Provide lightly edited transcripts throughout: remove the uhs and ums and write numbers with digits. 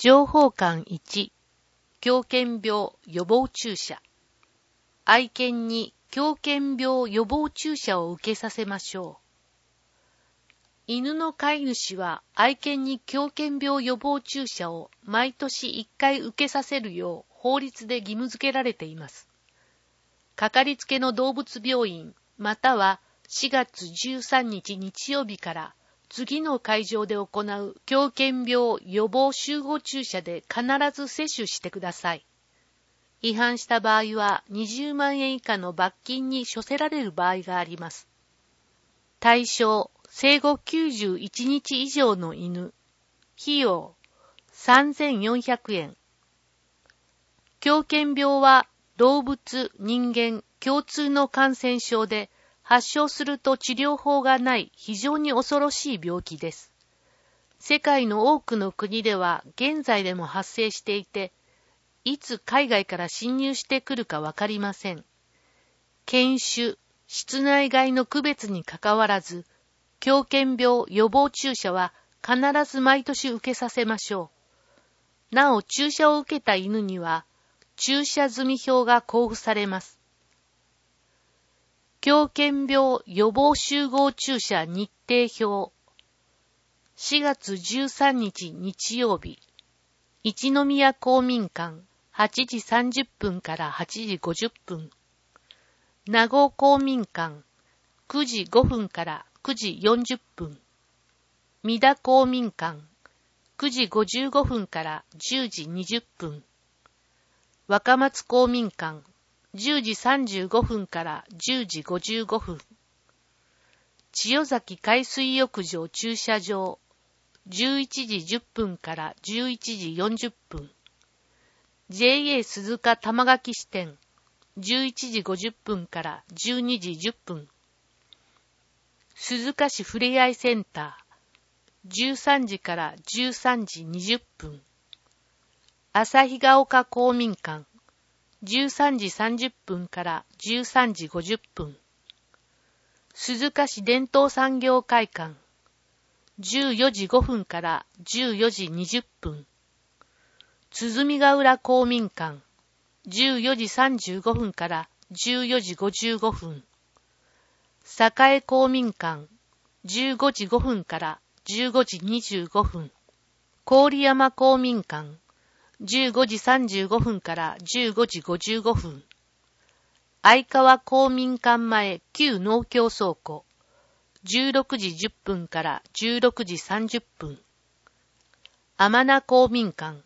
情報館1、狂犬病予防注射。愛犬に狂犬病予防注射を受けさせましょう。犬の飼い主は愛犬に狂犬病予防注射を毎年1回受けさせるよう法律で義務付けられています。かかりつけの動物病院または4月13日日曜日から次の会場で行う狂犬病予防集合注射で必ず接種してください。違反した場合は20万円以下の罰金に処せられる場合があります。対象、生後91日以上の犬。費用、3400円。狂犬病は動物、人間共通の感染症で、発症すると治療法がない非常に恐ろしい病気です。世界の多くの国では現在でも発生していて、いつ海外から侵入してくるかわかりません。犬種、室内外の区別にかかわらず、狂犬病予防注射は必ず毎年受けさせましょう。なお注射を受けた犬には、注射済票が交付されます。狂犬病予防集合注射日程表。4月13日日曜日。一宮公民館8時30分から8時50分。名護公民館9時5分から9時40分。三田公民館9時55分から10時20分。若松公民館10時35分から10時55分。千代崎海水浴場駐車場11時10分から11時40分。JA 鈴鹿玉垣支店11時50分から12時10分。鈴鹿市ふれあいセンター13時から13時20分。旭ヶ丘公民館13時30分から13時50分。鈴鹿市伝統産業会館14時5分から14時20分。鼓ヶ浦公民館14時35分から14時55分。栄公民館15時5分から15時25分。郡山公民館15時35分から15時55分。相川公民館前旧農協倉庫16時10分から16時30分。天名公民館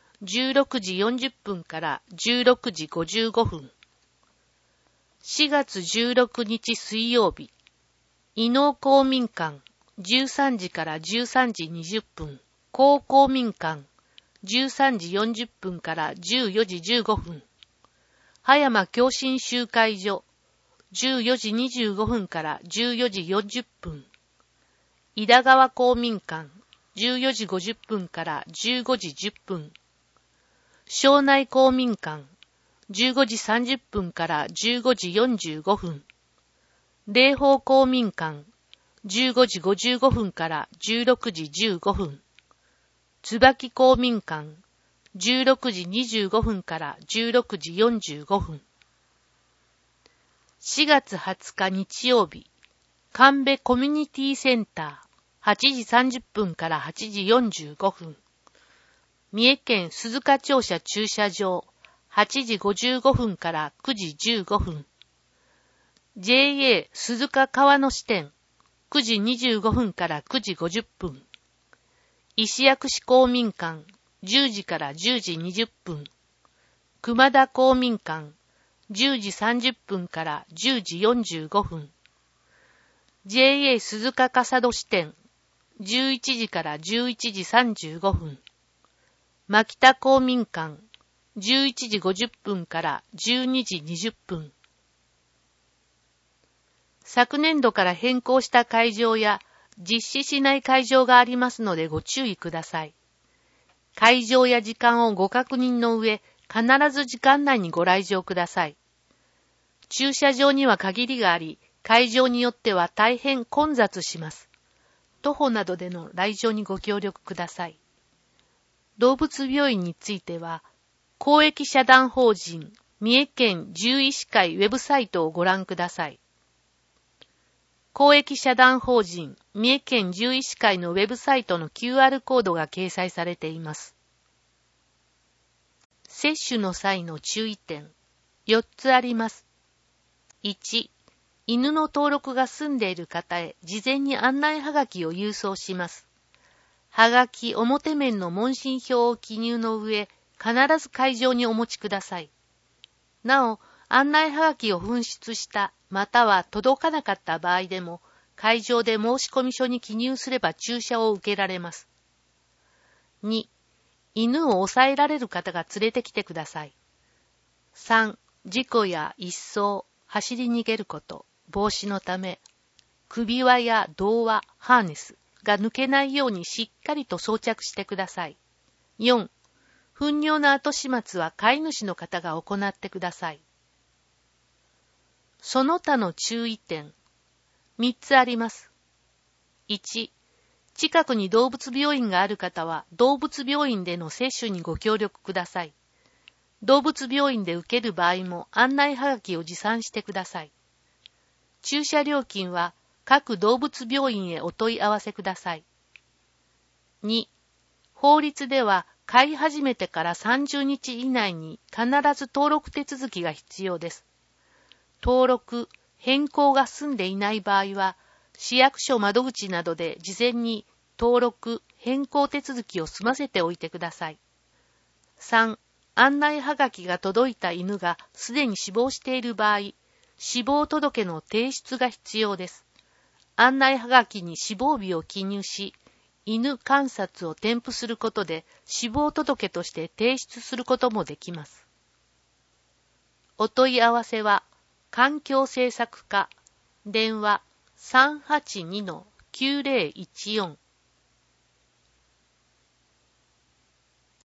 16時40分から16時55分。4月16日水曜日。伊能公民館13時から13時20分。高公民館13時40分から14時15分。葉山共振集会所14時25分から14時40分。井田川公民館14時50分から15時10分。庄内公民館15時30分から15時45分。霊峰公民館15時55分から16時15分。椿公民館16時25分から16時45分。4月20日日曜日。神戸コミュニティセンター8時30分から8時45分。三重県鈴鹿庁舎駐車場8時55分から9時15分。JA 鈴鹿川野支店9時25分から9時50分。石薬師公民館10時から10時20分。熊田公民館10時30分から10時45分。JA 鈴鹿笠戸支店11時から11時35分。牧田公民館11時50分から12時20分。昨年度から変更した会場や実施しない会場がありますのでご注意ください。会場や時間をご確認の上、必ず時間内にご来場ください。駐車場には限りがあり、会場によっては大変混雑します。徒歩などでの来場にご協力ください。 動物病院については、公益社団法人三重県獣医師会ウェブサイトをご覧ください。公益社団法人三重県獣医師会のウェブサイトの QR コードが掲載されています。接種の際の注意点、4つあります。1、犬の登録が済んでいる方へ事前に案内はがきを郵送します。はがき表面の問診票を記入の上、必ず会場にお持ちください。なお、案内はがきを紛失したまたは届かなかった場合でも、会場で申込書に記入すれば注射を受けられます。2、犬を抑えられる方が連れてきてください。3、事故や一走、走り逃げること、防止のため、首輪や胴輪、ハーネスが抜けないようにしっかりと装着してください。4、糞尿の後始末は飼い主の方が行ってください。その他の注意点、3つあります。1、近くに動物病院がある方は、動物病院での接種にご協力ください。動物病院で受ける場合も案内はがきを持参してください。注射料金は各動物病院へお問い合わせください。2、法律では飼い始めてから30日以内に必ず登録手続きが必要です。登録、変更が済んでいない場合は、市役所窓口などで事前に登録、変更手続きを済ませておいてください。3、案内はがきが届いた犬がすでに死亡している場合、死亡届の提出が必要です。案内はがきに死亡日を記入し、犬観察を添付することで死亡届として提出することもできます。お問い合わせは、環境政策課、電話 382-9014